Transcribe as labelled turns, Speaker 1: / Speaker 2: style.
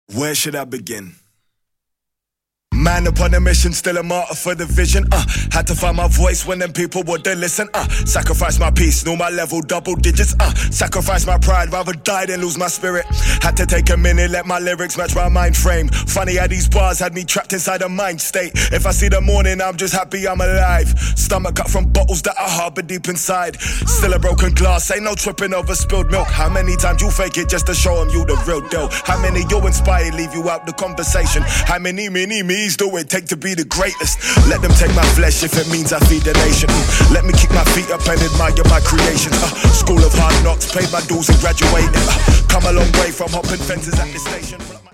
Speaker 1: Where should I begin? Man upon a mission, still a martyr for the vision. Had to find my voice when them people wouldn't listen. Sacrifice my peace, know my level, double digits. Sacrifice my pride, rather die than lose my spirit. Had to take a minute, let my lyrics match my mind frame. Funny how these bars had me trapped inside a mind state. If I see the morning, I'm just happy I'm alive. Stomach cut from bottles that I harbor deep inside. Still a broken glass, ain't no tripping over spilled milk. How many times you fake it just to show them you the real deal? How many you inspire leave you out the conversation? How many me's do it take to be the greatest? Let them take my flesh if it means I feed the nation. Let me kick my feet up and admire my creations. School of hard knocks, paid my dues and graduated. Come a long way from hopping fences at the station.